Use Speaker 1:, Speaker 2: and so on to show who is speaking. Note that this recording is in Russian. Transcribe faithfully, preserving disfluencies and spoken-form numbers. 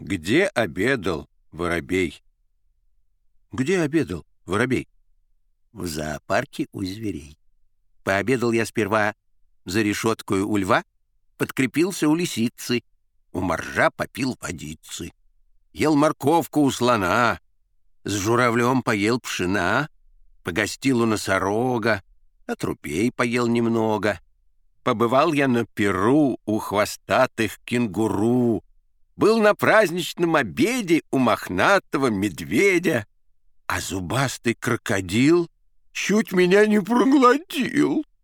Speaker 1: Где обедал воробей?
Speaker 2: Где обедал воробей?
Speaker 3: В зоопарке у зверей. Пообедал я сперва за решеткою у льва, подкрепился у лисицы, у моржа попил водицы. Ел морковку у слона, с журавлем поел пшена, погостил у носорога, отрубей поел немного. Побывал я на пиру у хвостатых кенгуру, был на праздничном обеде у мохнатого медведя, а зубастый крокодил чуть меня не проглотил.